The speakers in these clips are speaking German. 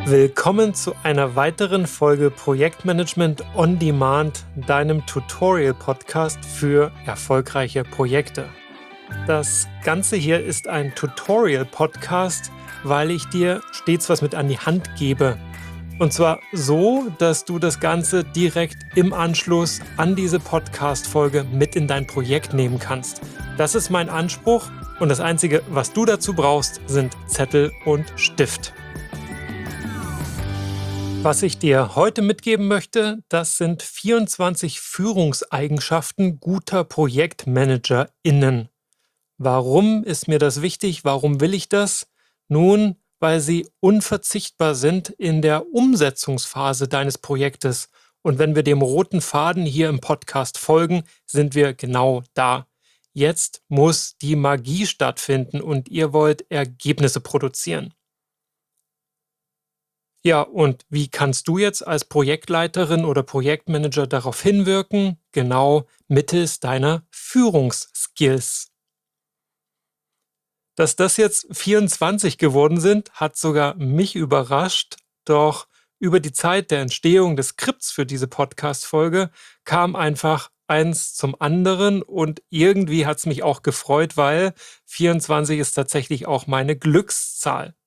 Willkommen zu einer weiteren Folge Projektmanagement on Demand, deinem Tutorial-Podcast für erfolgreiche Projekte. Das Ganze hier ist ein Tutorial-Podcast, weil ich dir stets was mit an die Hand gebe. Und zwar so, dass du das Ganze direkt im Anschluss an diese Podcast-Folge mit in dein Projekt nehmen kannst. Das ist mein Anspruch und das Einzige, was du dazu brauchst, sind Zettel und Stift. Was ich dir heute mitgeben möchte, das sind 24 Führungseigenschaften guter ProjektmanagerInnen. Warum ist mir das wichtig? Warum will ich das? Nun, weil sie unverzichtbar sind in der Umsetzungsphase deines Projektes. Und wenn wir dem roten Faden hier im Podcast folgen, sind wir genau da. Jetzt muss die Magie stattfinden und ihr wollt Ergebnisse produzieren. Ja, und wie kannst du jetzt als Projektleiterin oder Projektmanager darauf hinwirken? Genau mittels deiner Führungsskills. Dass das jetzt 24 geworden sind, hat sogar mich überrascht. Doch über die Zeit der Entstehung des Skripts für diese Podcast-Folge kam einfach eins zum anderen und irgendwie hat es mich auch gefreut, weil 24 ist tatsächlich auch meine Glückszahl.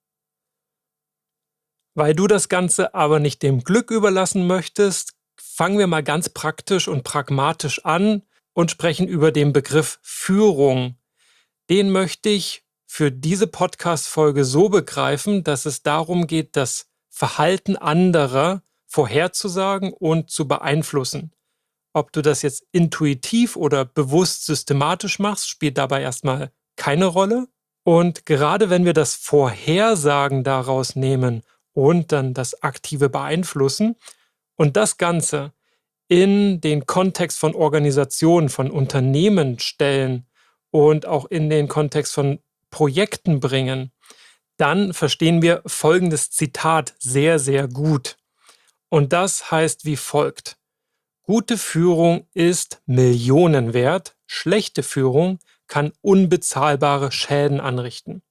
Weil du das Ganze aber nicht dem Glück überlassen möchtest, fangen wir mal ganz praktisch und pragmatisch an und sprechen über den Begriff Führung. Den möchte ich für diese Podcast-Folge so begreifen, dass es darum geht, das Verhalten anderer vorherzusagen und zu beeinflussen. Ob du das jetzt intuitiv oder bewusst systematisch machst, spielt dabei erstmal keine Rolle. Und gerade wenn wir das Vorhersagen daraus nehmen und dann das aktive Beeinflussen und das Ganze in den Kontext von Organisationen, von Unternehmen stellen und auch in den Kontext von Projekten bringen, dann verstehen wir folgendes Zitat sehr, sehr gut. Und das heißt wie folgt: Gute Führung ist Millionen wert, schlechte Führung kann unbezahlbare Schäden anrichten.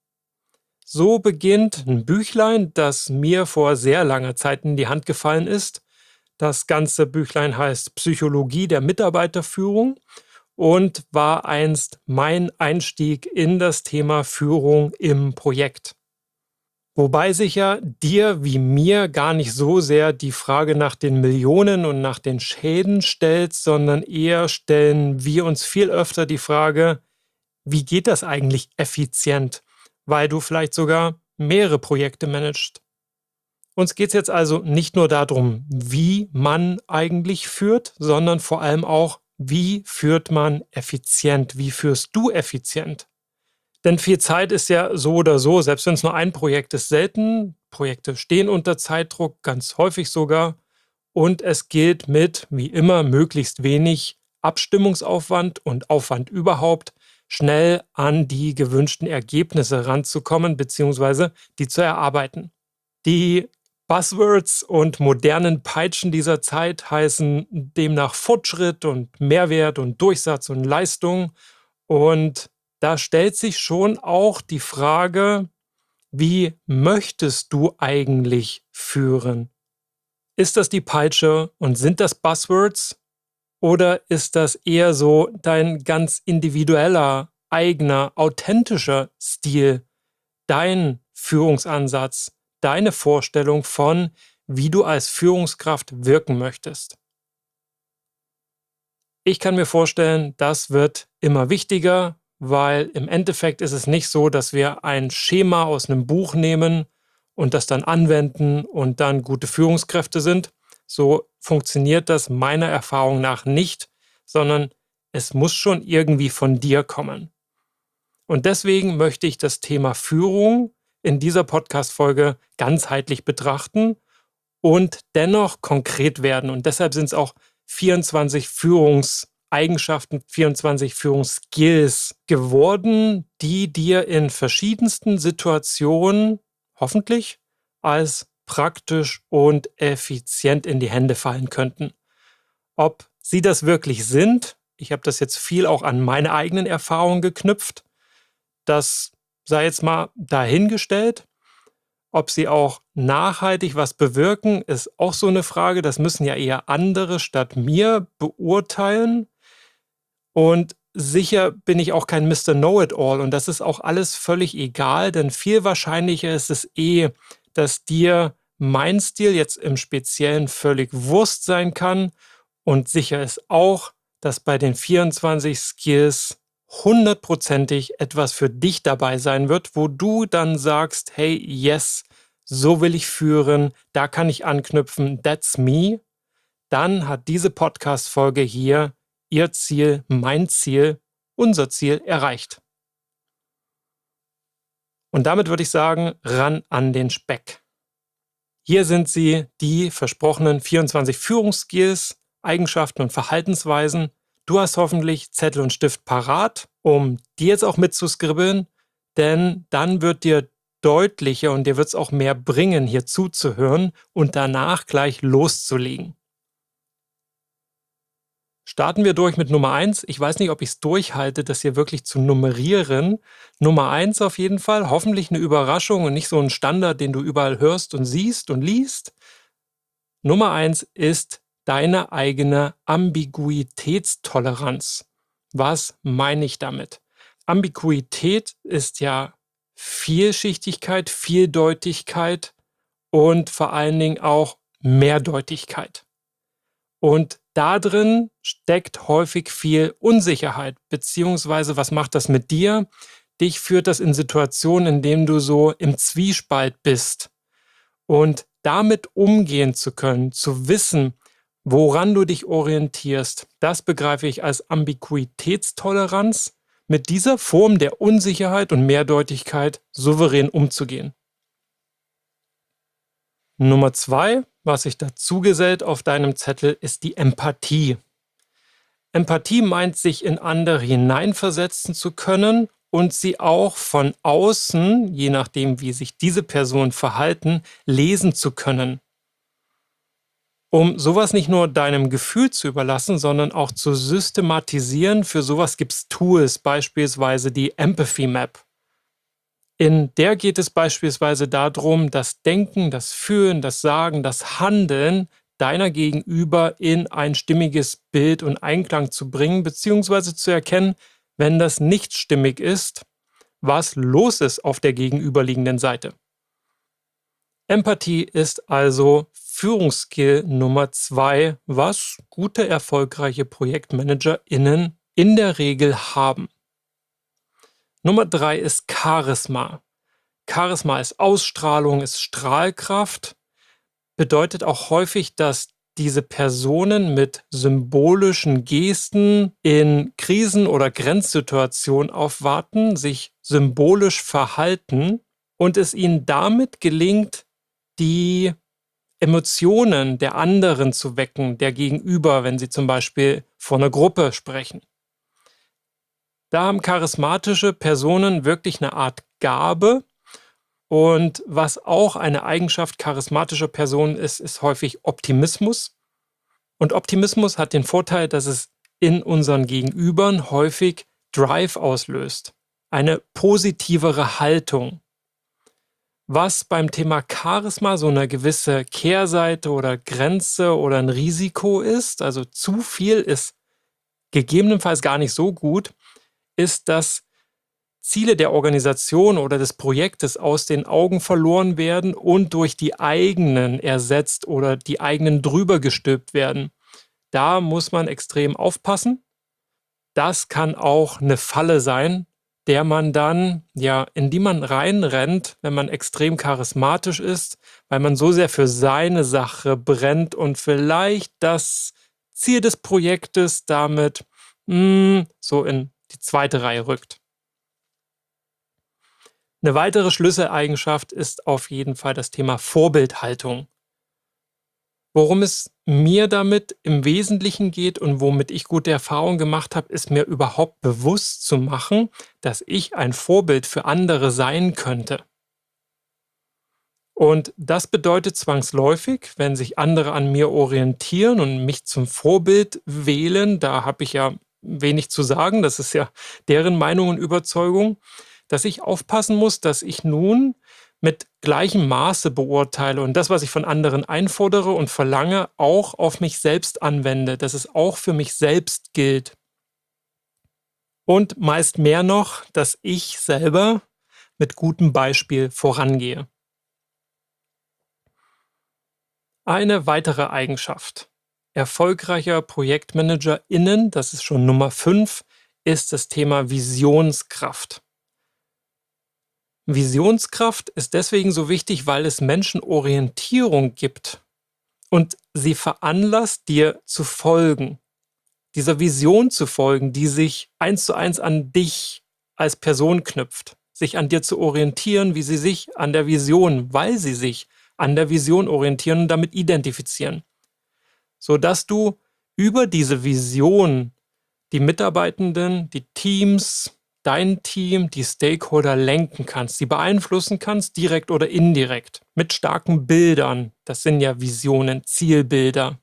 So beginnt ein Büchlein, das mir vor sehr langer Zeit in die Hand gefallen ist. Das ganze Büchlein heißt Psychologie der Mitarbeiterführung und war einst mein Einstieg in das Thema Führung im Projekt. Wobei sich ja dir wie mir gar nicht so sehr die Frage nach den Millionen und nach den Schäden stellt, sondern eher stellen wir uns viel öfter die Frage, wie geht das eigentlich effizient? Weil du vielleicht sogar mehrere Projekte managst. Uns geht es jetzt also nicht nur darum, wie man eigentlich führt, sondern vor allem auch, wie führt man effizient? Wie führst du effizient? Denn viel Zeit ist ja so oder so, selbst wenn es nur ein Projekt ist, selten. Projekte stehen unter Zeitdruck, ganz häufig sogar. Und es gilt mit, wie immer, möglichst wenig Abstimmungsaufwand und Aufwand überhaupt, schnell an die gewünschten Ergebnisse ranzukommen bzw. die zu erarbeiten. Die Buzzwords und modernen Peitschen dieser Zeit heißen demnach Fortschritt und Mehrwert und Durchsatz und Leistung. Und da stellt sich schon auch die Frage, wie möchtest du eigentlich führen? Ist das die Peitsche und sind das Buzzwords? Oder ist das eher so dein ganz individueller, eigener, authentischer Stil, dein Führungsansatz, deine Vorstellung von, wie du als Führungskraft wirken möchtest? Ich kann mir vorstellen, das wird immer wichtiger, weil im Endeffekt ist es nicht so, dass wir ein Schema aus einem Buch nehmen und das dann anwenden und dann gute Führungskräfte sind. So funktioniert das meiner Erfahrung nach nicht, sondern es muss schon irgendwie von dir kommen. Und deswegen möchte ich das Thema Führung in dieser Podcast-Folge ganzheitlich betrachten und dennoch konkret werden. Und deshalb sind es auch 24 Führungseigenschaften, 24 Führungsskills geworden, die dir in verschiedensten Situationen hoffentlich als praktisch und effizient in die Hände fallen könnten. Ob sie das wirklich sind, ich habe das jetzt viel auch an meine eigenen Erfahrungen geknüpft, das sei jetzt mal dahingestellt. Ob sie auch nachhaltig was bewirken, ist auch so eine Frage. Das müssen ja eher andere statt mir beurteilen. Und sicher bin ich auch kein Mister Know-it-all und das ist auch alles völlig egal, denn viel wahrscheinlicher ist es dass dir mein Stil jetzt im Speziellen völlig Wurst sein kann und sicher ist auch, dass bei den 24 Skills hundertprozentig etwas für dich dabei sein wird, wo du dann sagst, hey, yes, so will ich führen, da kann ich anknüpfen, that's me. Dann hat diese Podcast-Folge hier ihr Ziel, mein Ziel, unser Ziel erreicht. Und damit würde ich sagen, ran an den Speck. Hier sind sie, die versprochenen 24 Führungsskills, Eigenschaften und Verhaltensweisen. Du hast hoffentlich Zettel und Stift parat, um die jetzt auch mitzuskribbeln, denn dann wird dir deutlicher und dir wird es auch mehr bringen, hier zuzuhören und danach gleich loszulegen. Starten wir durch mit Nummer 1. Ich weiß nicht, ob ich es durchhalte, das hier wirklich zu nummerieren. Nummer 1 auf jeden Fall. Hoffentlich eine Überraschung und nicht so ein Standard, den du überall hörst und siehst und liest. Nummer 1 ist deine eigene Ambiguitätstoleranz. Was meine ich damit? Ambiguität ist ja Vielschichtigkeit, Vieldeutigkeit und vor allen Dingen auch Mehrdeutigkeit. Und da drin steckt häufig viel Unsicherheit, beziehungsweise was macht das mit dir? Dich führt das in Situationen, in denen du so im Zwiespalt bist. Und damit umgehen zu können, zu wissen, woran du dich orientierst, das begreife ich als Ambiguitätstoleranz, mit dieser Form der Unsicherheit und Mehrdeutigkeit souverän umzugehen. Nummer 2, was sich dazu gesellt auf deinem Zettel, ist die Empathie. Empathie meint, sich in andere hineinversetzen zu können und sie auch von außen, je nachdem, wie sich diese Personen verhalten, lesen zu können. Um sowas nicht nur deinem Gefühl zu überlassen, sondern auch zu systematisieren, für sowas gibt es Tools, beispielsweise die Empathy Map. In der geht es beispielsweise darum, das Denken, das Fühlen, das Sagen, das Handeln deiner Gegenüber in ein stimmiges Bild und Einklang zu bringen, beziehungsweise zu erkennen, wenn das nicht stimmig ist, was los ist auf der gegenüberliegenden Seite. Empathie ist also Führungsskill Nummer 2, was gute, erfolgreiche ProjektmanagerInnen in der Regel haben. Nummer 3 ist Charisma. Charisma ist Ausstrahlung, ist Strahlkraft, bedeutet auch häufig, dass diese Personen mit symbolischen Gesten in Krisen- oder Grenzsituationen aufwarten, sich symbolisch verhalten und es ihnen damit gelingt, die Emotionen der anderen zu wecken, der Gegenüber, wenn sie zum Beispiel vor einer Gruppe sprechen. Da haben charismatische Personen wirklich eine Art Gabe. Und was auch eine Eigenschaft charismatischer Personen ist, ist häufig Optimismus. Und Optimismus hat den Vorteil, dass es in unseren Gegenübern häufig Drive auslöst. Eine positivere Haltung. Was beim Thema Charisma so eine gewisse Kehrseite oder Grenze oder ein Risiko ist, also zu viel ist gegebenenfalls gar nicht so gut, ist, dass Ziele der Organisation oder des Projektes aus den Augen verloren werden und durch die eigenen ersetzt oder die eigenen drüber gestülpt werden. Da muss man extrem aufpassen. Das kann auch eine Falle sein, der man dann, in die man reinrennt, wenn man extrem charismatisch ist, weil man so sehr für seine Sache brennt und vielleicht das Ziel des Projektes damit so in die zweite Reihe rückt. Eine weitere Schlüsseleigenschaft ist auf jeden Fall das Thema Vorbildhaltung. Worum es mir damit im Wesentlichen geht und womit ich gute Erfahrungen gemacht habe, ist mir überhaupt bewusst zu machen, dass ich ein Vorbild für andere sein könnte. Und das bedeutet zwangsläufig, wenn sich andere an mir orientieren und mich zum Vorbild wählen, da habe ich ja wenig zu sagen, das ist ja deren Meinung und Überzeugung, dass ich aufpassen muss, dass ich nun mit gleichem Maße beurteile und das, was ich von anderen einfordere und verlange, auch auf mich selbst anwende, dass es auch für mich selbst gilt. Und meist mehr noch, dass ich selber mit gutem Beispiel vorangehe. Eine weitere Eigenschaft erfolgreicher ProjektmanagerInnen, das ist schon Nummer 5, ist das Thema Visionskraft. Visionskraft ist deswegen so wichtig, weil es Menschen Orientierung gibt und sie veranlasst, dir zu folgen. Dieser Vision zu folgen, die sich 1:1 an dich als Person knüpft, sich an dir zu orientieren, wie sie sich an der Vision, weil sie sich an der Vision orientieren und damit identifizieren, sodass du über diese Vision die Mitarbeitenden, die Teams, dein Team, die Stakeholder lenken kannst, sie beeinflussen kannst, direkt oder indirekt, mit starken Bildern. Das sind ja Visionen, Zielbilder.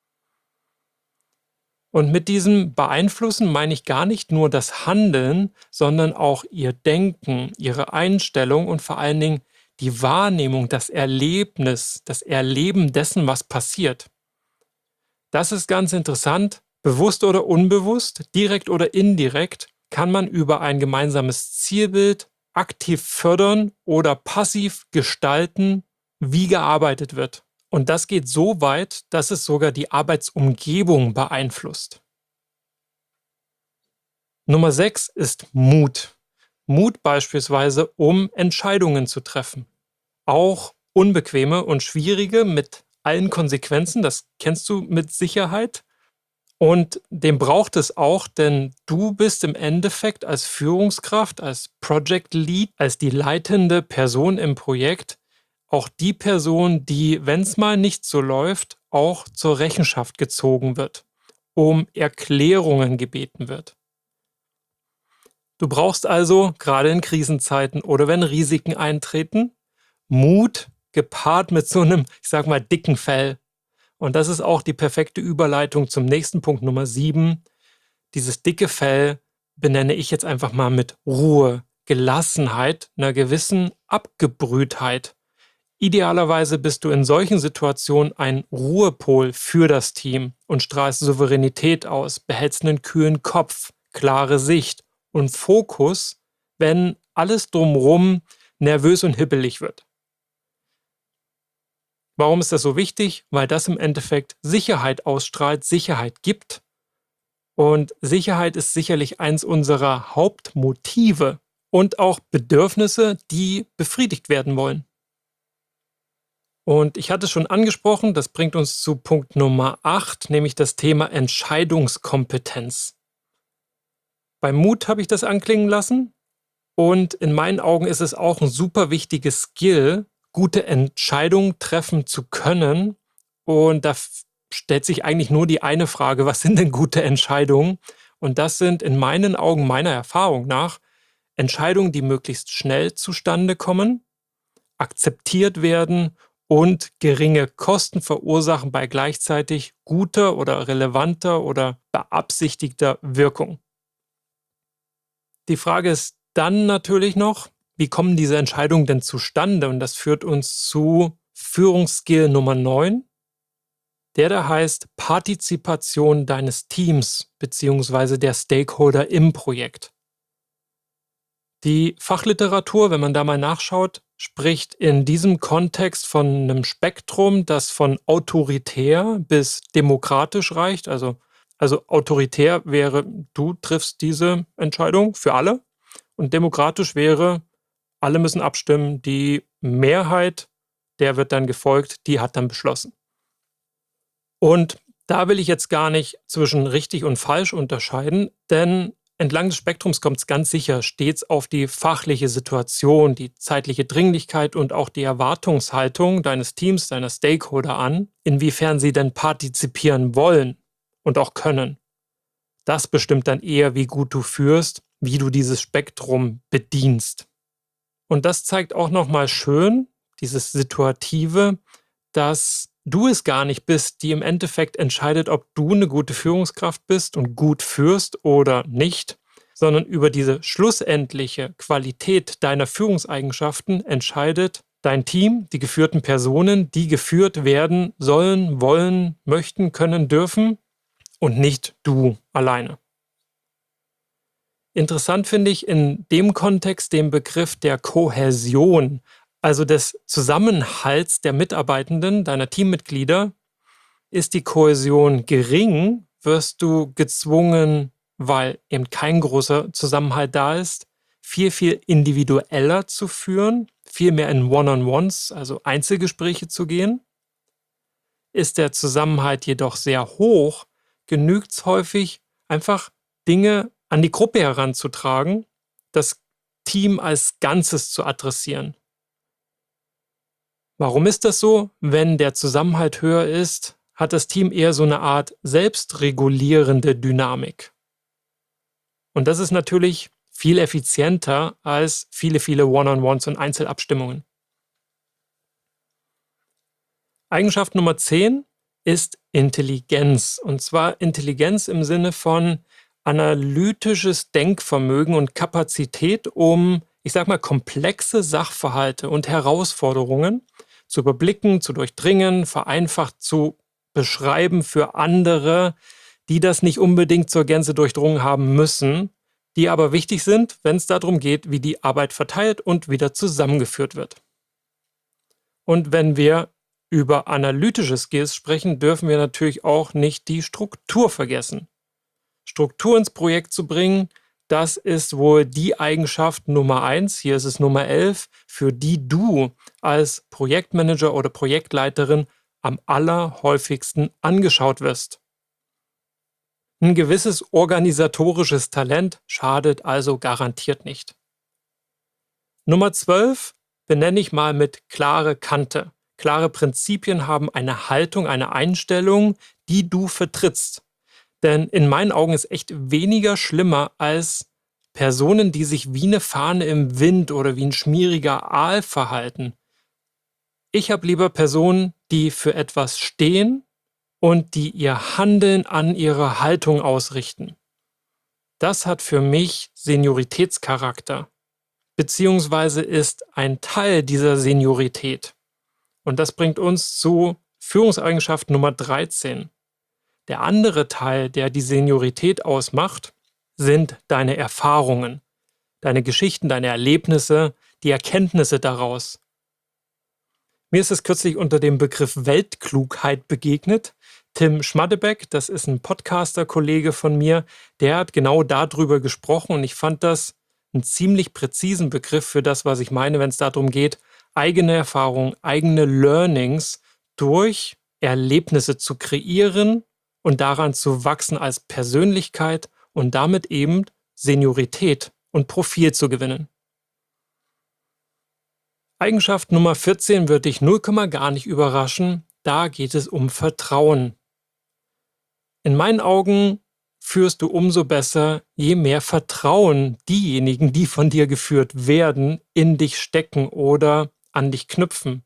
Und mit diesem Beeinflussen meine ich gar nicht nur das Handeln, sondern auch ihr Denken, ihre Einstellung und vor allen Dingen die Wahrnehmung, das Erlebnis, das Erleben dessen, was passiert. Das ist ganz interessant. Bewusst oder unbewusst, direkt oder indirekt, kann man über ein gemeinsames Zielbild aktiv fördern oder passiv gestalten, wie gearbeitet wird. Und das geht so weit, dass es sogar die Arbeitsumgebung beeinflusst. Nummer 6 ist Mut. Mut beispielsweise, um Entscheidungen zu treffen. Auch unbequeme und schwierige mit allen Konsequenzen, das kennst du mit Sicherheit. Und den braucht es auch, denn du bist im Endeffekt als Führungskraft, als Project Lead, als die leitende Person im Projekt auch die Person, die, wenn es mal nicht so läuft, auch zur Rechenschaft gezogen wird, um Erklärungen gebeten wird. Du brauchst also, gerade in Krisenzeiten oder wenn Risiken eintreten, Mut gepaart mit so einem, ich sag mal, dicken Fell. Und das ist auch die perfekte Überleitung zum nächsten Punkt Nummer 7. Dieses dicke Fell benenne ich jetzt einfach mal mit Ruhe, Gelassenheit, einer gewissen Abgebrühtheit. Idealerweise bist du in solchen Situationen ein Ruhepol für das Team und strahlst Souveränität aus, behältst einen kühlen Kopf, klare Sicht und Fokus, wenn alles drumherum nervös und hibbelig wird. Warum ist das so wichtig? Weil das im Endeffekt Sicherheit ausstrahlt, Sicherheit gibt. Und Sicherheit ist sicherlich eins unserer Hauptmotive und auch Bedürfnisse, die befriedigt werden wollen. Und ich hatte es schon angesprochen, das bringt uns zu Punkt Nummer 8, nämlich das Thema Entscheidungskompetenz. Beim Mut habe ich das anklingen lassen und in meinen Augen ist es auch ein super wichtiges Skill, gute Entscheidungen treffen zu können. Und da stellt sich eigentlich nur die eine Frage, was sind denn gute Entscheidungen? Und das sind in meinen Augen, meiner Erfahrung nach, Entscheidungen, die möglichst schnell zustande kommen, akzeptiert werden und geringe Kosten verursachen bei gleichzeitig guter oder relevanter oder beabsichtigter Wirkung. Die Frage ist dann natürlich noch, wie kommen diese Entscheidungen denn zustande? Und das führt uns zu Führungsskill Nummer 9, der da heißt Partizipation deines Teams bzw. der Stakeholder im Projekt. Die Fachliteratur, wenn man da mal nachschaut, spricht in diesem Kontext von einem Spektrum, das von autoritär bis demokratisch reicht. Also autoritär wäre, du triffst diese Entscheidung für alle. Und demokratisch wäre, alle müssen abstimmen, die Mehrheit, der wird dann gefolgt, die hat dann beschlossen. Und da will ich jetzt gar nicht zwischen richtig und falsch unterscheiden, denn entlang des Spektrums kommt es ganz sicher stets auf die fachliche Situation, die zeitliche Dringlichkeit und auch die Erwartungshaltung deines Teams, deiner Stakeholder an, inwiefern sie denn partizipieren wollen und auch können. Das bestimmt dann eher, wie gut du führst, wie du dieses Spektrum bedienst. Und das zeigt auch nochmal schön, dieses Situative, dass du es gar nicht bist, die im Endeffekt entscheidet, ob du eine gute Führungskraft bist und gut führst oder nicht, sondern über diese schlussendliche Qualität deiner Führungseigenschaften entscheidet dein Team, die geführten Personen, die geführt werden sollen, wollen, möchten, können, dürfen und nicht du alleine. Interessant finde ich in dem Kontext den Begriff der Kohäsion, also des Zusammenhalts der Mitarbeitenden, deiner Teammitglieder. Ist die Kohäsion gering, wirst du gezwungen, weil eben kein großer Zusammenhalt da ist, viel individueller zu führen, viel mehr in One-on-Ones, also Einzelgespräche zu gehen. Ist der Zusammenhalt jedoch sehr hoch, genügt es häufig, einfach Dinge an die Gruppe heranzutragen, das Team als Ganzes zu adressieren. Warum ist das so? Wenn der Zusammenhalt höher ist, hat das Team eher so eine Art selbstregulierende Dynamik. Und das ist natürlich viel effizienter als viele One-on-Ones und Einzelabstimmungen. Eigenschaft Nummer 10 ist Intelligenz. Und zwar Intelligenz im Sinne von analytisches Denkvermögen und Kapazität, um, ich sag mal, komplexe Sachverhalte und Herausforderungen zu überblicken, zu durchdringen, vereinfacht zu beschreiben für andere, die das nicht unbedingt zur Gänze durchdrungen haben müssen, die aber wichtig sind, wenn es darum geht, wie die Arbeit verteilt und wieder zusammengeführt wird. Und wenn wir über analytische Skills sprechen, dürfen wir natürlich auch nicht die Struktur vergessen. Struktur ins Projekt zu bringen, das ist wohl die Eigenschaft Nummer 1, hier ist es Nummer 11, für die du als Projektmanager oder Projektleiterin am allerhäufigsten angeschaut wirst. Ein gewisses organisatorisches Talent schadet also garantiert nicht. Nummer 12 benenne ich mal mit klare Kante. Klare Prinzipien haben eine Haltung, eine Einstellung, die du vertrittst. Denn in meinen Augen ist echt weniger schlimmer als Personen, die sich wie eine Fahne im Wind oder wie ein schmieriger Aal verhalten. Ich habe lieber Personen, die für etwas stehen und die ihr Handeln an ihre Haltung ausrichten. Das hat für mich Senioritätscharakter, beziehungsweise ist ein Teil dieser Seniorität. Und das bringt uns zu Führungseigenschaft Nummer 13. Der andere Teil, der die Seniorität ausmacht, sind deine Erfahrungen, deine Geschichten, deine Erlebnisse, die Erkenntnisse daraus. Mir ist es kürzlich unter dem Begriff Weltklugheit begegnet. Tim Schmaddebeck, das ist ein Podcaster-Kollege von mir, der hat genau darüber gesprochen und ich fand das einen ziemlich präzisen Begriff für das, was ich meine, wenn es darum geht, eigene Erfahrungen, eigene Learnings durch Erlebnisse zu kreieren und daran zu wachsen als Persönlichkeit und damit eben Seniorität und Profil zu gewinnen. Eigenschaft Nummer 14 wird dich 0, gar nicht überraschen. Da geht es um Vertrauen. In meinen Augen führst du umso besser, je mehr Vertrauen diejenigen, die von dir geführt werden, in dich stecken oder an dich knüpfen.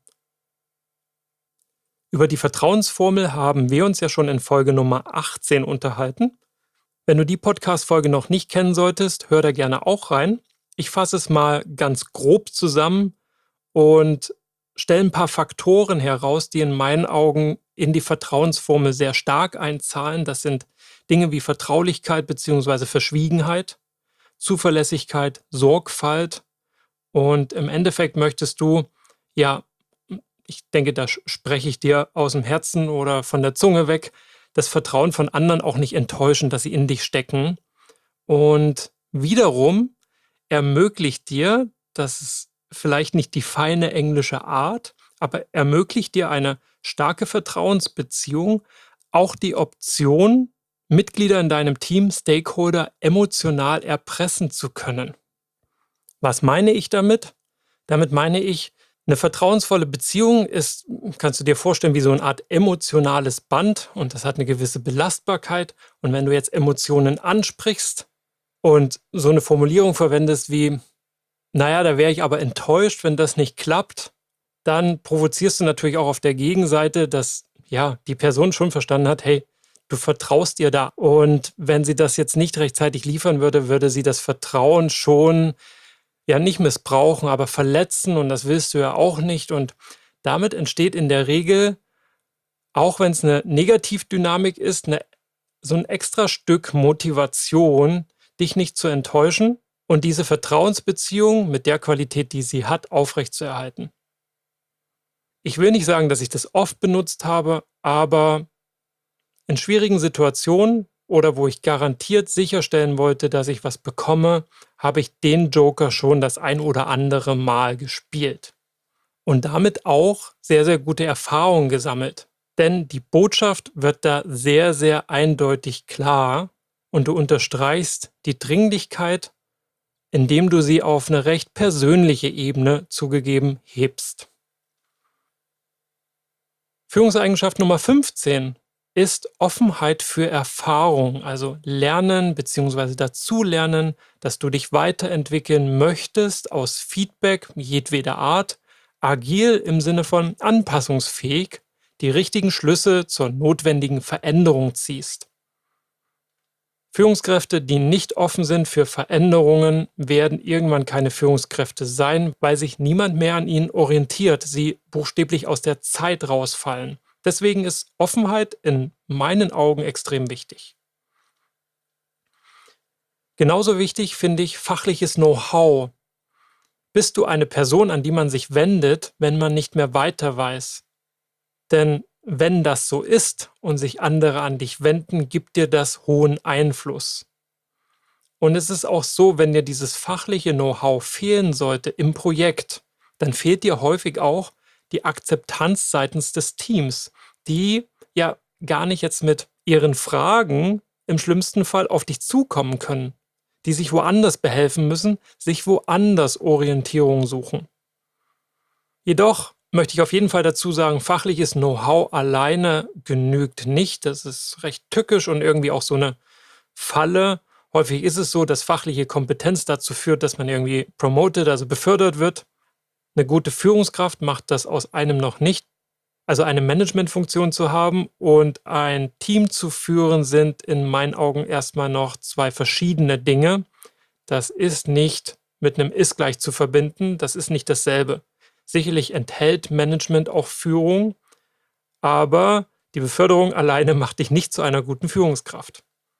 Über die Vertrauensformel haben wir uns ja schon in Folge Nummer 18 unterhalten. Wenn du die Podcast-Folge noch nicht kennen solltest, hör da gerne auch rein. Ich fasse es mal ganz grob zusammen und stelle ein paar Faktoren heraus, die in meinen Augen in die Vertrauensformel sehr stark einzahlen. Das sind Dinge wie Vertraulichkeit bzw. Verschwiegenheit, Zuverlässigkeit, Sorgfalt und im Endeffekt möchtest du, ja, ich denke, da spreche ich dir aus dem Herzen oder von der Zunge weg, das Vertrauen von anderen auch nicht enttäuschen, dass sie in dich stecken. Und wiederum ermöglicht dir, dass es vielleicht nicht die feine englische Art, aber ermöglicht dir eine starke Vertrauensbeziehung, auch die Option, Mitglieder in deinem Team, Stakeholder emotional erpressen zu können. Was meine ich damit? Damit meine ich, eine vertrauensvolle Beziehung ist, kannst du dir vorstellen, wie so eine Art emotionales Band und das hat eine gewisse Belastbarkeit. Und wenn du jetzt Emotionen ansprichst und so eine Formulierung verwendest wie, naja, da wäre ich aber enttäuscht, wenn das nicht klappt, dann provozierst du natürlich auch auf der Gegenseite, dass ja die Person schon verstanden hat, hey, Du vertraust ihr da. Und wenn sie das jetzt nicht rechtzeitig liefern würde, würde sie das Vertrauen schon ja nicht missbrauchen, aber verletzen und das willst du ja auch nicht. Und damit entsteht in der Regel, auch wenn es eine Negativdynamik ist, so ein extra Stück Motivation, dich nicht zu enttäuschen und diese Vertrauensbeziehung mit der Qualität, die sie hat, aufrechtzuerhalten. Ich will nicht sagen, dass ich das oft benutzt habe, aber in schwierigen Situationen oder wo ich garantiert sicherstellen wollte, dass ich was bekomme, habe ich den Joker schon das ein oder andere Mal gespielt. Und damit auch sehr, sehr gute Erfahrungen gesammelt. Denn die Botschaft wird da sehr, sehr eindeutig klar und du unterstreichst die Dringlichkeit, indem du sie auf eine recht persönliche Ebene zugegeben hebst. Führungseigenschaft Nummer 15 ist Offenheit für Erfahrung, also Lernen bzw. dazulernen, dass du dich weiterentwickeln möchtest aus Feedback jedweder Art, agil im Sinne von anpassungsfähig, die richtigen Schlüsse zur notwendigen Veränderung ziehst. Führungskräfte, die nicht offen sind für Veränderungen, werden irgendwann keine Führungskräfte sein, weil sich niemand mehr an ihnen orientiert, sie buchstäblich aus der Zeit rausfallen. Deswegen ist Offenheit in meinen Augen extrem wichtig. Genauso wichtig finde ich fachliches Know-how. Bist du eine Person, an die man sich wendet, wenn man nicht mehr weiter weiß? Denn wenn das so ist und sich andere an dich wenden, gibt dir das hohen Einfluss. Und es ist auch so, wenn dir dieses fachliche Know-how fehlen sollte im Projekt, dann fehlt dir häufig auch die Akzeptanz seitens des Teams, die ja gar nicht jetzt mit ihren Fragen im schlimmsten Fall auf dich zukommen können, die sich woanders behelfen müssen, sich woanders Orientierung suchen. Jedoch möchte ich auf jeden Fall dazu sagen, fachliches Know-how alleine genügt nicht. Das ist recht tückisch und irgendwie auch so eine Falle. Häufig ist es so, dass fachliche Kompetenz dazu führt, dass man irgendwie promoted, also befördert wird. Eine gute Führungskraft macht das aus einem noch nicht. Also eine Managementfunktion zu haben und ein Team zu führen, sind in meinen Augen erstmal noch zwei verschiedene Dinge. Das ist nicht mit einem Ist gleich zu verbinden, das ist nicht dasselbe. Sicherlich enthält Management auch Führung, aber die Beförderung alleine macht dich nicht zu einer guten Führungskraft.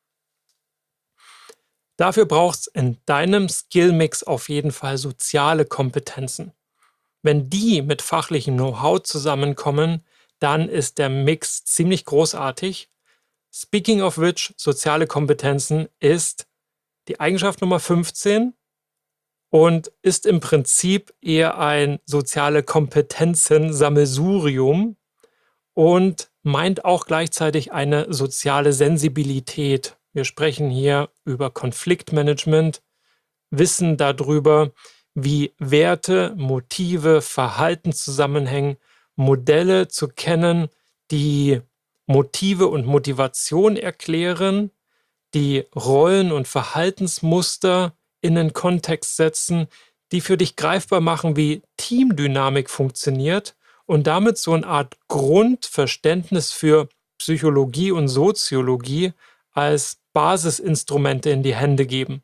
Dafür braucht es in deinem Skillmix auf jeden Fall soziale Kompetenzen. Wenn die mit fachlichem Know-how zusammenkommen, dann ist der Mix ziemlich großartig. Speaking of which, soziale Kompetenzen ist die Eigenschaft Nummer 15 und ist im Prinzip eher ein soziale Kompetenzen-Sammelsurium und meint auch gleichzeitig eine soziale Sensibilität. Wir sprechen hier über Konfliktmanagement, Wissen darüber, wie Werte, Motive, Verhalten zusammenhängen, Modelle zu kennen, die Motive und Motivation erklären, die Rollen und Verhaltensmuster in einen Kontext setzen, die für dich greifbar machen, wie Teamdynamik funktioniert und damit so eine Art Grundverständnis für Psychologie und Soziologie als Basisinstrumente in die Hände geben.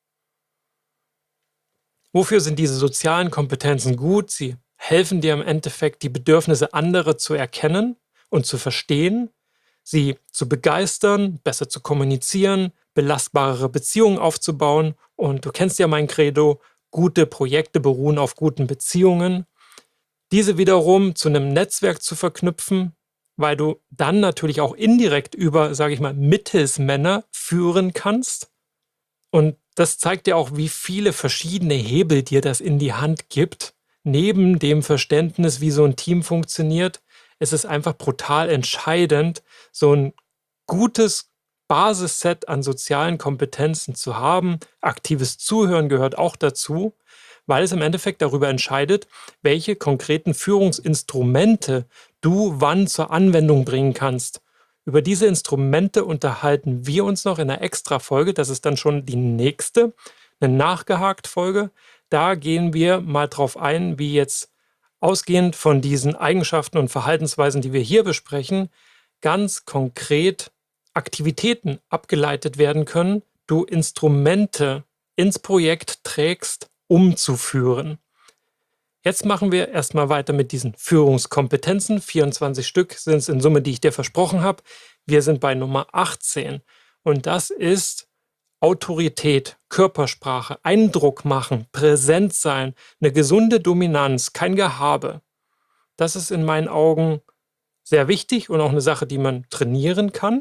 Wofür sind diese sozialen Kompetenzen gut? Sie helfen dir im Endeffekt, die Bedürfnisse anderer zu erkennen und zu verstehen, sie zu begeistern, besser zu kommunizieren, belastbarere Beziehungen aufzubauen. Und du kennst ja mein Credo, gute Projekte beruhen auf guten Beziehungen. Diese wiederum zu einem Netzwerk zu verknüpfen, weil du dann natürlich auch indirekt über, sage ich mal, Mittelsmänner führen kannst. Und das zeigt dir auch, wie viele verschiedene Hebel dir das in die Hand gibt. Neben dem Verständnis, wie so ein Team funktioniert, ist es einfach brutal entscheidend, so ein gutes Basisset an sozialen Kompetenzen zu haben. Aktives Zuhören gehört auch dazu, weil es im Endeffekt darüber entscheidet, welche konkreten Führungsinstrumente du wann zur Anwendung bringen kannst. Über diese Instrumente unterhalten wir uns noch in einer Extra-Folge. Das ist dann schon die nächste, eine Nachgehakt-Folge. Da gehen wir mal drauf ein, wie jetzt ausgehend von diesen Eigenschaften und Verhaltensweisen, die wir hier besprechen, ganz konkret Aktivitäten abgeleitet werden können, du Instrumente ins Projekt trägst, umzuführen. Jetzt machen wir erstmal weiter mit diesen Führungskompetenzen. 24 Stück sind es in Summe, die ich dir versprochen habe. Wir sind bei Nummer 18 und das ist Autorität, Körpersprache, Eindruck machen, präsent sein, eine gesunde Dominanz, kein Gehabe. Das ist in meinen Augen sehr wichtig und auch eine Sache, die man trainieren kann.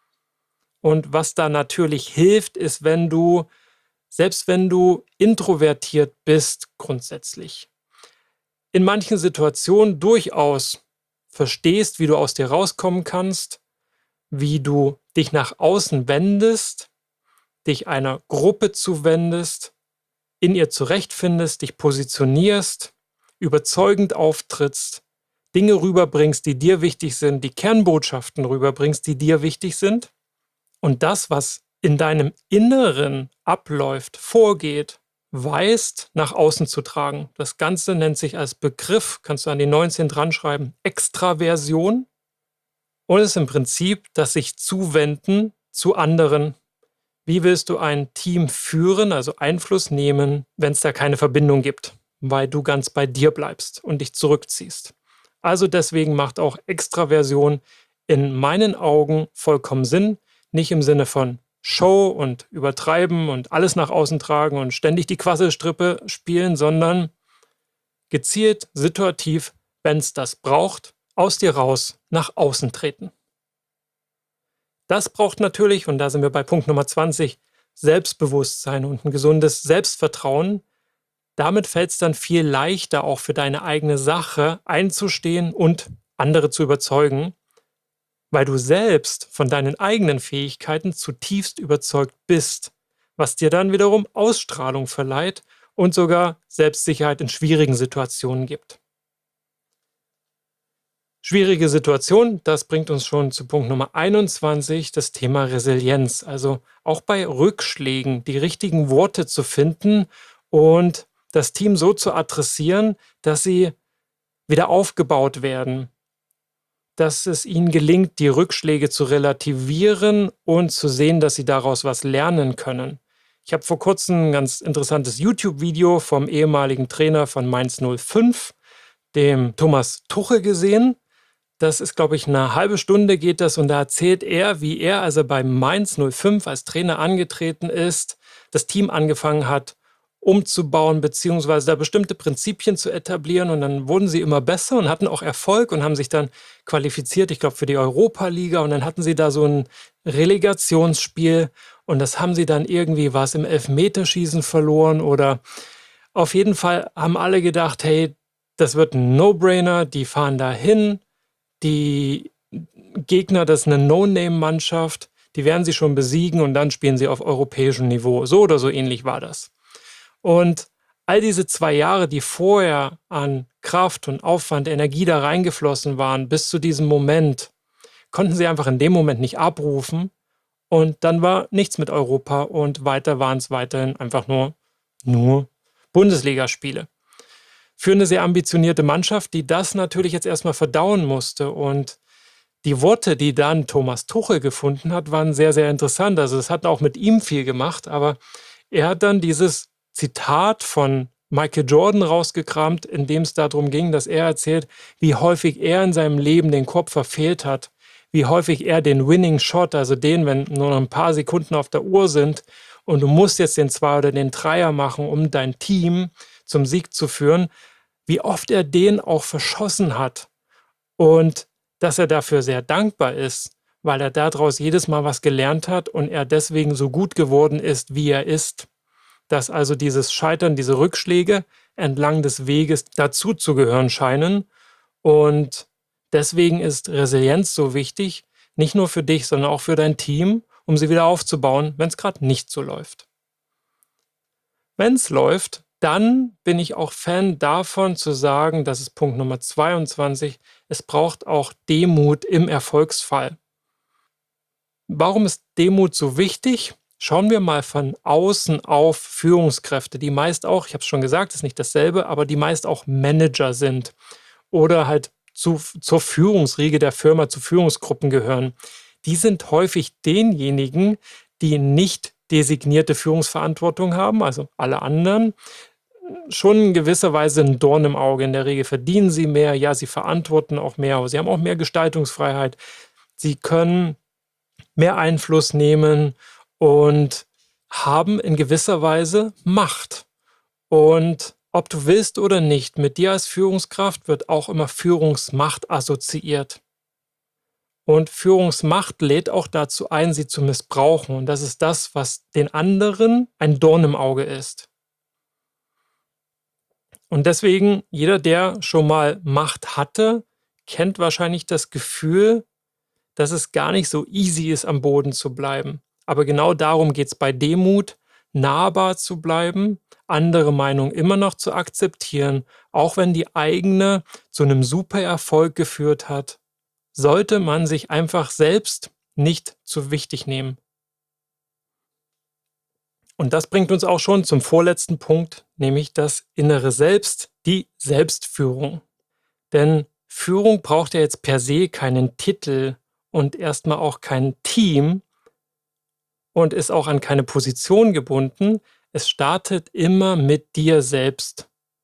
Und was da natürlich hilft, ist, selbst wenn du introvertiert bist grundsätzlich, in manchen Situationen durchaus verstehst, wie du aus dir rauskommen kannst, wie du dich nach außen wendest, dich einer Gruppe zuwendest, in ihr zurechtfindest, dich positionierst, überzeugend auftrittst, Dinge rüberbringst, die dir wichtig sind, die Kernbotschaften rüberbringst, die dir wichtig sind. Und das, was in deinem Inneren abläuft, vorgeht, weißt, nach außen zu tragen. Das Ganze nennt sich als Begriff, kannst du an die 19 dran schreiben, Extraversion. Und es ist im Prinzip das sich zuwenden zu anderen. Wie willst du ein Team führen, also Einfluss nehmen, wenn es da keine Verbindung gibt, weil du ganz bei dir bleibst und dich zurückziehst? Also deswegen macht auch Extraversion in meinen Augen vollkommen Sinn. Nicht im Sinne von Show und übertreiben und alles nach außen tragen und ständig die Quasselstrippe spielen, sondern gezielt, situativ, wenn es das braucht, aus dir raus nach außen treten. Das braucht natürlich, und da sind wir bei Punkt Nummer 20, Selbstbewusstsein und ein gesundes Selbstvertrauen. Damit fällt es dann viel leichter, auch für deine eigene Sache einzustehen und andere zu überzeugen, weil du selbst von deinen eigenen Fähigkeiten zutiefst überzeugt bist, was dir dann wiederum Ausstrahlung verleiht und sogar Selbstsicherheit in schwierigen Situationen gibt. Schwierige Situation, das bringt uns schon zu Punkt Nummer 21, das Thema Resilienz. Also auch bei Rückschlägen die richtigen Worte zu finden und das Team so zu adressieren, dass sie wieder aufgebaut werden, dass es ihnen gelingt, die Rückschläge zu relativieren und zu sehen, dass sie daraus was lernen können. Ich habe vor kurzem ein ganz interessantes YouTube-Video vom ehemaligen Trainer von Mainz 05, dem Thomas Tuchel, gesehen. Das ist, glaube ich, eine halbe Stunde geht das und da erzählt er, wie er, als er bei Mainz 05 als Trainer angetreten ist, das Team angefangen hat, umzubauen, beziehungsweise da bestimmte Prinzipien zu etablieren und dann wurden sie immer besser und hatten auch Erfolg und haben sich dann qualifiziert, ich glaube, für die Europa-Liga und dann hatten sie da so ein Relegationsspiel und das haben sie dann irgendwie, war es im Elfmeterschießen verloren oder auf jeden Fall haben alle gedacht, hey, das wird ein No-Brainer, die fahren da hin, die Gegner, das ist eine No-Name-Mannschaft, die werden sie schon besiegen und dann spielen sie auf europäischem Niveau. So oder so ähnlich war das. Und all diese 2 Jahre, die vorher an Kraft und Aufwand, Energie da reingeflossen waren, bis zu diesem Moment, konnten sie einfach in dem Moment nicht abrufen. Und dann war nichts mit Europa und weiter waren es weiterhin einfach nur Bundesligaspiele. Für eine sehr ambitionierte Mannschaft, die das natürlich jetzt erstmal verdauen musste. Und die Worte, die dann Thomas Tuchel gefunden hat, waren sehr, sehr interessant. Also es hat auch mit ihm viel gemacht, aber er hat dann dieses Zitat von Michael Jordan rausgekramt, in dem es darum ging, dass er erzählt, wie häufig er in seinem Leben den Kopf verfehlt hat, wie häufig er den Winning Shot, also den, wenn nur noch ein paar Sekunden auf der Uhr sind und du musst jetzt den 2 oder den 3er machen, um dein Team zum Sieg zu führen, wie oft er den auch verschossen hat und dass er dafür sehr dankbar ist, weil er daraus jedes Mal was gelernt hat und er deswegen so gut geworden ist, wie er ist. Dass also dieses Scheitern, diese Rückschläge entlang des Weges dazu zu gehören scheinen. Und deswegen ist Resilienz so wichtig, nicht nur für dich, sondern auch für dein Team, um sie wieder aufzubauen, wenn es gerade nicht so läuft. Wenn es läuft, dann bin ich auch Fan davon zu sagen, das ist Punkt Nummer 22, es braucht auch Demut im Erfolgsfall. Warum ist Demut so wichtig? Schauen wir mal von außen auf Führungskräfte, die meist auch, ich habe es schon gesagt, ist nicht dasselbe, aber die meist auch Manager sind oder halt zur Führungsriege der Firma, zu Führungsgruppen gehören. die sind häufig denjenigen, die nicht designierte Führungsverantwortung haben, also alle anderen, schon in gewisser Weise ein Dorn im Auge. In der Regel verdienen sie mehr, ja, sie verantworten auch mehr, aber sie haben auch mehr Gestaltungsfreiheit. Sie können mehr Einfluss nehmen und haben in gewisser Weise Macht. Und ob du willst oder nicht, mit dir als Führungskraft wird auch immer Führungsmacht assoziiert. Und Führungsmacht lädt auch dazu ein, sie zu missbrauchen. Und das ist das, was den anderen ein Dorn im Auge ist. Und deswegen, jeder, der schon mal Macht hatte, kennt wahrscheinlich das Gefühl, dass es gar nicht so easy ist, am Boden zu bleiben. Aber genau darum geht es bei Demut, nahbar zu bleiben, andere Meinungen immer noch zu akzeptieren, auch wenn die eigene zu einem Supererfolg geführt hat, sollte man sich einfach selbst nicht zu wichtig nehmen. Und das bringt uns auch schon zum vorletzten Punkt, nämlich das innere Selbst, die Selbstführung. Denn Führung braucht ja jetzt per se keinen Titel und erstmal auch kein Team und ist auch an keine Position gebunden. Es startet immer mit dir selbst.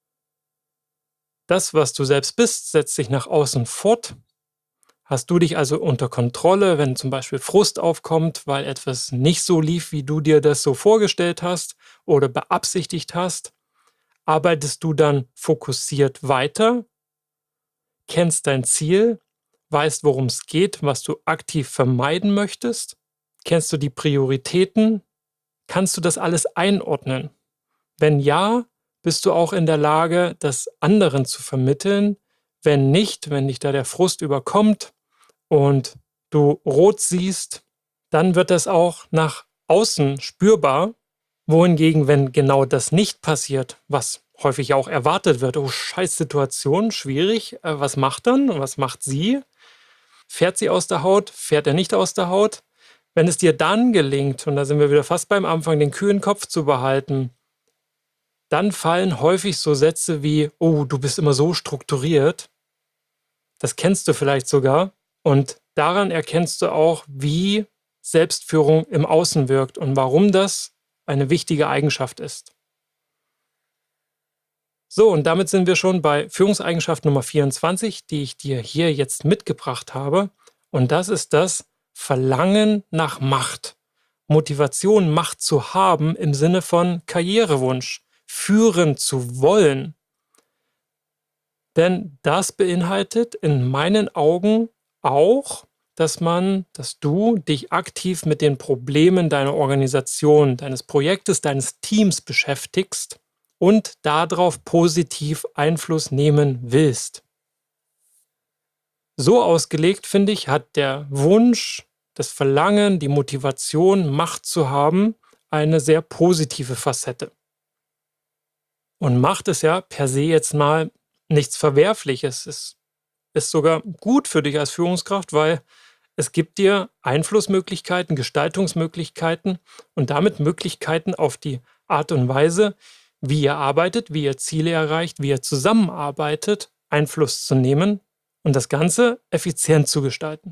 Das, was du selbst bist, setzt sich nach außen fort. Hast du dich also unter Kontrolle, wenn zum Beispiel Frust aufkommt, weil etwas nicht so lief, wie du dir das so vorgestellt hast oder beabsichtigt hast? Arbeitest du dann fokussiert weiter? Kennst dein Ziel? Weißt, worum es geht, was du aktiv vermeiden möchtest? Kennst du die Prioritäten? Kannst du das alles einordnen? Wenn ja, bist du auch in der Lage, das anderen zu vermitteln. Wenn nicht, wenn dich da der Frust überkommt und du rot siehst, dann wird das auch nach außen spürbar. Wohingegen, wenn genau das nicht passiert, was häufig auch erwartet wird, oh, scheiß Situation, schwierig, was macht dann? Was macht sie? Fährt sie aus der Haut? Fährt er nicht aus der Haut? Wenn es dir dann gelingt, und da sind wir wieder fast beim Anfang, den kühlen Kopf zu behalten, dann fallen häufig so Sätze wie, oh, du bist immer so strukturiert. Das kennst du vielleicht sogar. Und daran erkennst du auch, wie Selbstführung im Außen wirkt und warum das eine wichtige Eigenschaft ist. So, und damit sind wir schon bei Führungseigenschaft Nummer 24, die ich dir hier jetzt mitgebracht habe. Und das ist das Verlangen nach Macht. Motivation, Macht zu haben im Sinne von Karrierewunsch, führen zu wollen. Denn das beinhaltet in meinen Augen auch, dass du dich aktiv mit den Problemen deiner Organisation, deines Projektes, deines Teams beschäftigst und darauf positiv Einfluss nehmen willst. So ausgelegt, finde ich, hat der Wunsch, das Verlangen, die Motivation, Macht zu haben, eine sehr positive Facette. Und Macht ist ja per se jetzt mal nichts Verwerfliches. Es ist sogar gut für dich als Führungskraft, weil es gibt dir Einflussmöglichkeiten, Gestaltungsmöglichkeiten und damit Möglichkeiten auf die Art und Weise, wie ihr arbeitet, wie ihr Ziele erreicht, wie ihr zusammenarbeitet, Einfluss zu nehmen und das Ganze effizient zu gestalten.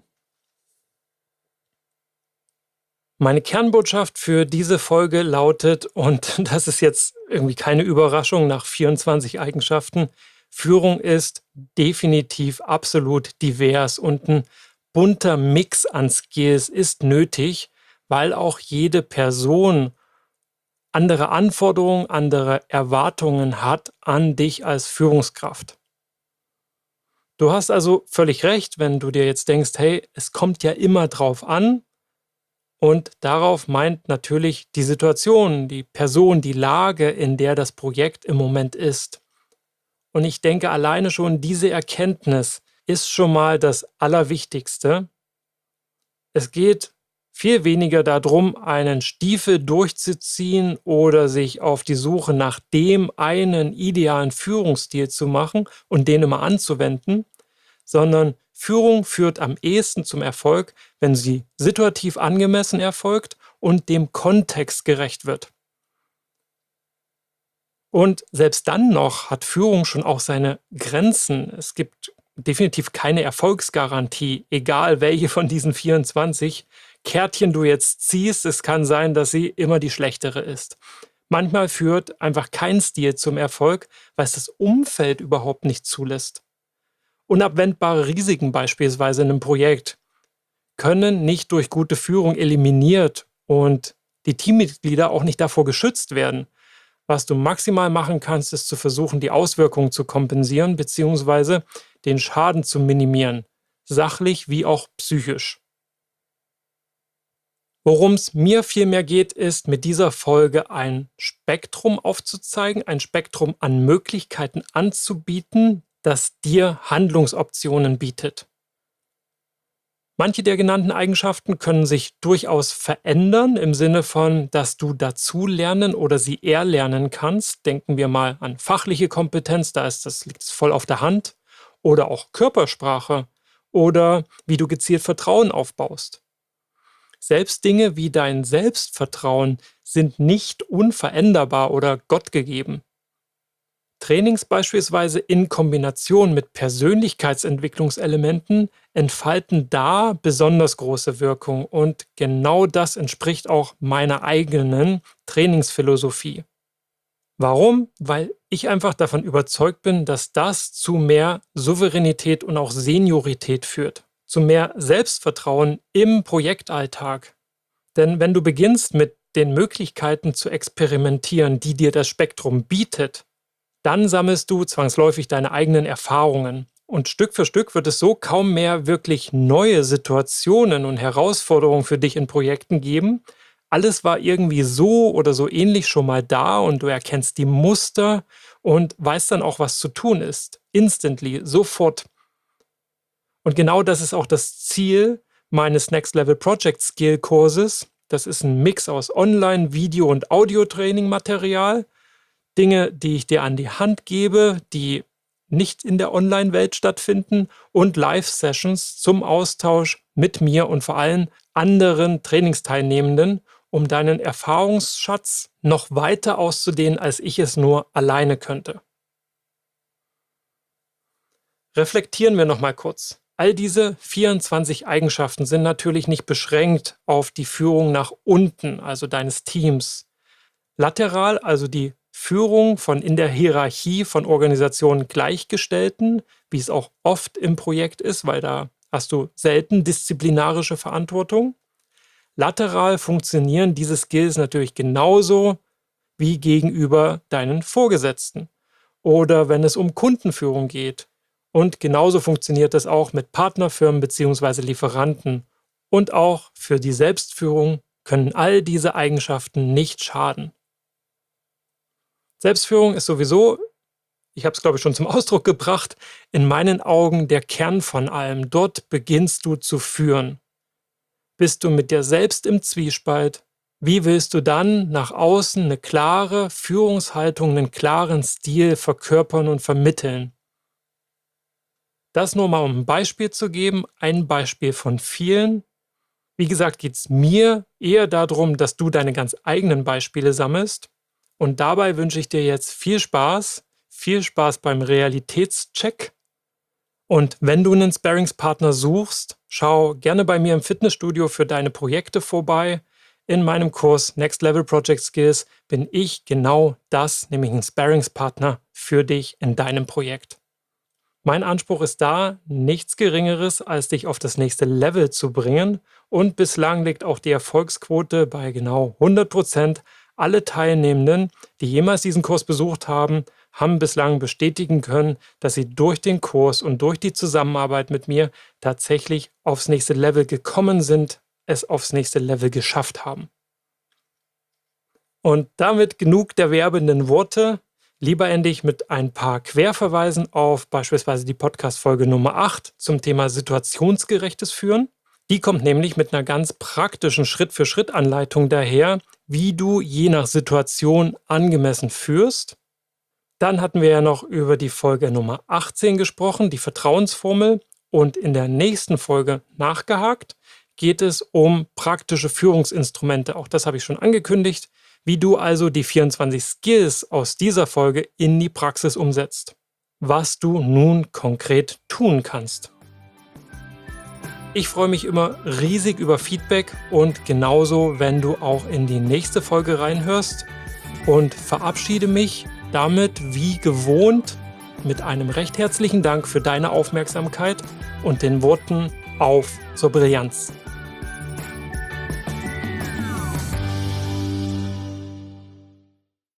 Meine Kernbotschaft für diese Folge lautet, und das ist jetzt irgendwie keine Überraschung nach 24 Eigenschaften, Führung ist definitiv absolut divers und ein bunter Mix an Skills ist nötig, weil auch jede Person andere Anforderungen, andere Erwartungen hat an dich als Führungskraft. Du hast also völlig recht, wenn du dir jetzt denkst, hey, es kommt ja immer drauf an. Und darauf meint natürlich die Situation, die Person, die Lage, in der das Projekt im Moment ist. Und ich denke, alleine schon diese Erkenntnis ist schon mal das Allerwichtigste. Es geht viel weniger darum, einen Stiefel durchzuziehen oder sich auf die Suche nach dem einen idealen Führungsstil zu machen und den immer anzuwenden, sondern Führung führt am ehesten zum Erfolg, wenn sie situativ angemessen erfolgt und dem Kontext gerecht wird. Und selbst dann noch hat Führung schon auch seine Grenzen. Es gibt definitiv keine Erfolgsgarantie, egal welche von diesen 24 Kärtchen du jetzt ziehst. Es kann sein, dass sie immer die schlechtere ist. Manchmal führt einfach kein Stil zum Erfolg, weil es das Umfeld überhaupt nicht zulässt. Unabwendbare Risiken beispielsweise in einem Projekt können nicht durch gute Führung eliminiert und die Teammitglieder auch nicht davor geschützt werden. Was du maximal machen kannst, ist zu versuchen, die Auswirkungen zu kompensieren bzw. den Schaden zu minimieren, sachlich wie auch psychisch. Worum es mir vielmehr geht, ist, mit dieser Folge ein Spektrum aufzuzeigen, ein Spektrum an Möglichkeiten anzubieten, das dir Handlungsoptionen bietet. Manche der genannten Eigenschaften können sich durchaus verändern, im Sinne von, dass du dazu lernen oder sie erlernen kannst. Denken wir mal an fachliche Kompetenz, liegt es voll auf der Hand. Oder auch Körpersprache oder wie du gezielt Vertrauen aufbaust. Selbst Dinge wie dein Selbstvertrauen sind nicht unveränderbar oder gottgegeben. Trainings beispielsweise in Kombination mit Persönlichkeitsentwicklungselementen entfalten da besonders große Wirkung und genau das entspricht auch meiner eigenen Trainingsphilosophie. Warum? Weil ich einfach davon überzeugt bin, dass das zu mehr Souveränität und auch Seniorität führt, zu mehr Selbstvertrauen im Projektalltag. Denn wenn du beginnst mit den Möglichkeiten zu experimentieren, die dir das Spektrum bietet, dann sammelst du zwangsläufig deine eigenen Erfahrungen. Und Stück für Stück wird es so kaum mehr wirklich neue Situationen und Herausforderungen für dich in Projekten geben. Alles war irgendwie so oder so ähnlich schon mal da und du erkennst die Muster und weißt dann auch, was zu tun ist. Instantly, sofort. Und genau das ist auch das Ziel meines Next Level Project Skill Kurses. Das ist ein Mix aus Online-, Video- und Audio-Training-Material. Dinge, die ich dir an die Hand gebe, die nicht in der Online-Welt stattfinden und Live-Sessions zum Austausch mit mir und vor allem anderen Trainingsteilnehmenden, um deinen Erfahrungsschatz noch weiter auszudehnen, als ich es nur alleine könnte. Reflektieren wir nochmal kurz. All diese 24 Eigenschaften sind natürlich nicht beschränkt auf die Führung nach unten, also deines Teams. Lateral, also die Führung von in der Hierarchie von Organisationen Gleichgestellten, wie es auch oft im Projekt ist, weil da hast du selten disziplinarische Verantwortung. Lateral funktionieren diese Skills natürlich genauso wie gegenüber deinen Vorgesetzten oder wenn es um Kundenführung geht. Und genauso funktioniert es auch mit Partnerfirmen bzw. Lieferanten. Und auch für die Selbstführung können all diese Eigenschaften nicht schaden. Selbstführung ist sowieso, ich habe es glaube ich schon zum Ausdruck gebracht, in meinen Augen der Kern von allem. Dort beginnst du zu führen. Bist du mit dir selbst im Zwiespalt? Wie willst du dann nach außen eine klare Führungshaltung, einen klaren Stil verkörpern und vermitteln? Das nur mal um ein Beispiel zu geben, ein Beispiel von vielen. Wie gesagt, geht es mir eher darum, dass du deine ganz eigenen Beispiele sammelst. Und dabei wünsche ich dir jetzt viel Spaß beim Realitätscheck. Und wenn du einen Sparringspartner suchst, schau gerne bei mir im Fitnessstudio für deine Projekte vorbei. In meinem Kurs Next Level Project Skills bin ich genau das, nämlich ein Sparringspartner für dich in deinem Projekt. Mein Anspruch ist da, nichts Geringeres, als dich auf das nächste Level zu bringen. Und bislang liegt auch die Erfolgsquote bei genau 100%. Alle Teilnehmenden, die jemals diesen Kurs besucht haben, haben bislang bestätigen können, dass sie durch den Kurs und durch die Zusammenarbeit mit mir tatsächlich aufs nächste Level gekommen sind, es aufs nächste Level geschafft haben. Und damit genug der werbenden Worte. Lieber ende ich mit ein paar Querverweisen auf beispielsweise die Podcast-Folge Nummer 8 zum Thema situationsgerechtes Führen. Die kommt nämlich mit einer ganz praktischen Schritt-für-Schritt-Anleitung daher, wie du je nach Situation angemessen führst. Dann hatten wir ja noch über die Folge Nummer 18 gesprochen, die Vertrauensformel. Und in der nächsten Folge nachgehakt geht es um praktische Führungsinstrumente. Auch das habe ich schon angekündigt, wie du also die 24 Skills aus dieser Folge in die Praxis umsetzt. was du nun konkret tun kannst. Ich freue mich immer riesig über Feedback und genauso, wenn du auch in die nächste Folge reinhörst, und verabschiede mich damit wie gewohnt mit einem recht herzlichen Dank für deine Aufmerksamkeit und den Worten auf zur Brillanz.